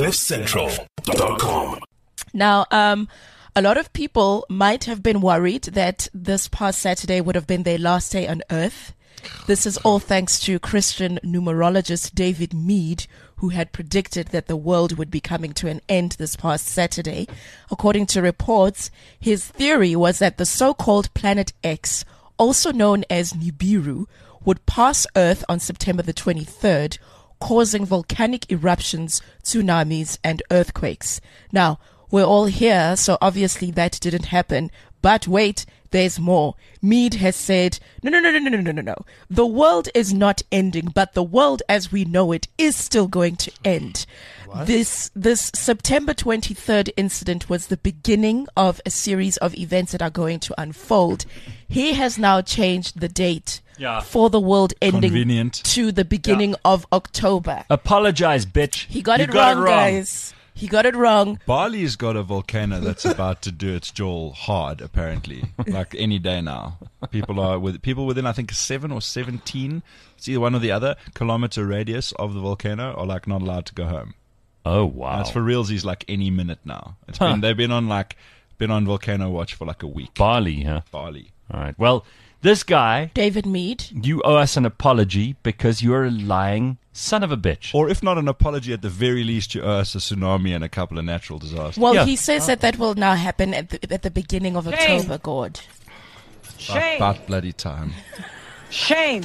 CliffCentral.com. Now, a lot of people might have been worried that this past Saturday would have been their last day on Earth. This is all thanks to Christian numerologist David Meade, who had predicted that the world would be coming to an end this past Saturday. According to reports, his theory was that the so-called Planet X, also known as Nibiru, would pass Earth on September the 23rd, causing volcanic eruptions, tsunamis, and earthquakes. Now, we're all here, so obviously that didn't happen. But wait, there's more. Meade has said, no. The world is not ending, but the world as we know it is still going to end. What? This September 23rd incident was the beginning of a series of events that are going to unfold. He has now changed the date for the world ending to the beginning of October. Apologize, bitch. He got it wrong, guys. He got it wrong. Bali's got a volcano that's about to do its jaw hard, apparently. Like any day now. People within, I think, 7 or 17, it's either one or the other, kilometer radius of the volcano are like not allowed to go home. Oh, wow. And it's for realsies like any minute now. They've been on volcano watch for like a week. Bali, huh? Bali. All right. Well, this guy, David Meade, you owe us an apology because you're a lying son of a bitch. Or if not an apology, at the very least, you owe us a tsunami and a couple of natural disasters. Well, he says that will now happen at the beginning of October, God. Shame. About bloody time. Shame.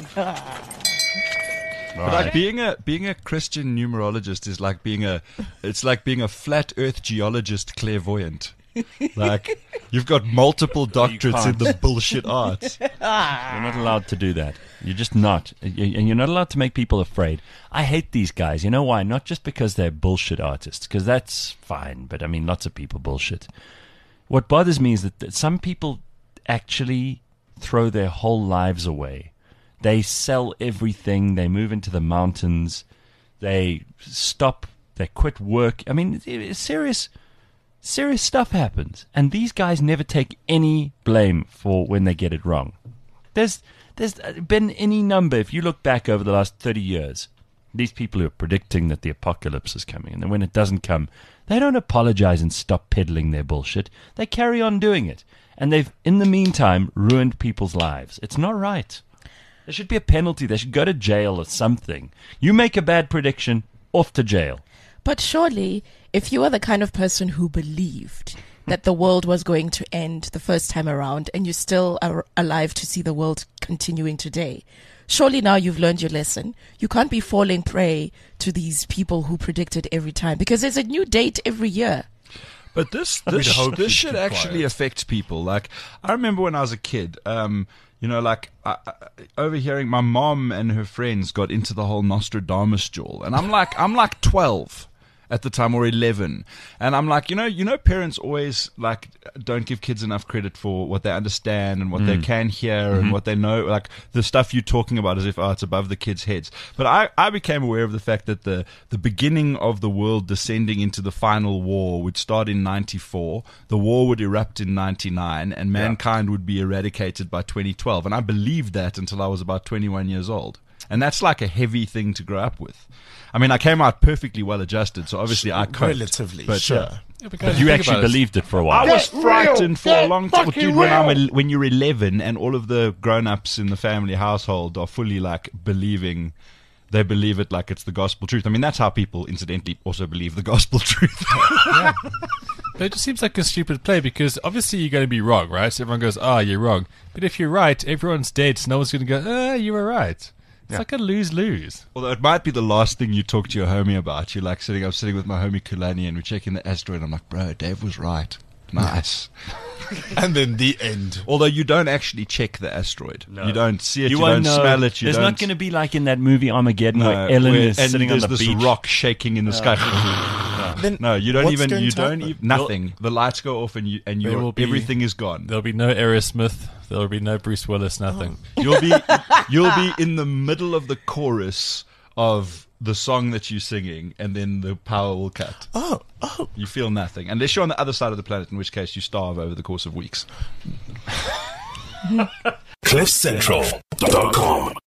But like being a Christian numerologist is like being a flat Earth geologist clairvoyant. Like you've got multiple doctorates in the bullshit arts. You're not allowed to do that. You're just not, and you're not allowed to make people afraid. I hate these guys. You know why? Not just because they're bullshit artists, because that's fine. But I mean, lots of people bullshit. What bothers me is that some people actually throw their whole lives away. They sell everything. They move into the mountains. They stop. They quit work. I mean, serious stuff happens. And these guys never take any blame for when they get it wrong. There's been any number, if you look back over the last 30 years, these people who are predicting that the apocalypse is coming, and then when it doesn't come, they don't apologize and stop peddling their bullshit. They carry on doing it. And they've, in the meantime, ruined people's lives. It's not right. There should be a penalty. They should go to jail or something. You make a bad prediction, off to jail. But surely, if you are the kind of person who believed that the world was going to end the first time around and you still are alive to see the world continuing today, surely now you've learned your lesson. You can't be falling prey to these people who predicted every time, because there's a new date every year. But this should actually affect people. Like, I remember when I was a kid, overhearing my mom and her friends got into the whole Nostradamus jewel. And I'm like 12 at the time, or 11. And I'm like, parents always like don't give kids enough credit for what they understand and what they can hear and what they know, like the stuff you're talking about as if it's above the kids' heads. But I became aware of the fact that the beginning of the world descending into the final war would start in 94, the war would erupt in 99, and mankind would be eradicated by 2012. And I believed that until I was about 21 years old. And that's like a heavy thing to grow up with. I mean, I came out perfectly well adjusted, so obviously I coped. Relatively, but, sure. But you actually believed it for a while. I was frightened for a long time. Dude, when you're 11 and all of the grown-ups in the family household are fully like believing, they believe it like it's the gospel truth. I mean, that's how people, incidentally, also believe the gospel truth. Yeah. But it just seems like a stupid play, because obviously you're going to be wrong, right? So everyone goes, you're wrong. But if you're right, everyone's dead, so no one's going to go, you were right. It's like a lose-lose. Although it might be the last thing you talk to your homie about. You're like I'm sitting with my homie Kulani and we're checking the asteroid. I'm like, bro, Dave was right. Nice. And then the end. Although you don't actually check the asteroid. No. You don't see it, you won't don't smell it. There's not going to be like in that movie Armageddon where Ellen is sitting on the beach. There's this rock shaking in the sky. No, you don't even, nothing. The lights go off and everything is gone. There'll be no Aerosmith. There'll be no Bruce Willis, nothing. You'll be in the middle of the chorus of the song that you're singing, and then the power will cut. Oh. You feel nothing. Unless you're on the other side of the planet, in which case you starve over the course of weeks. CliffCentral.com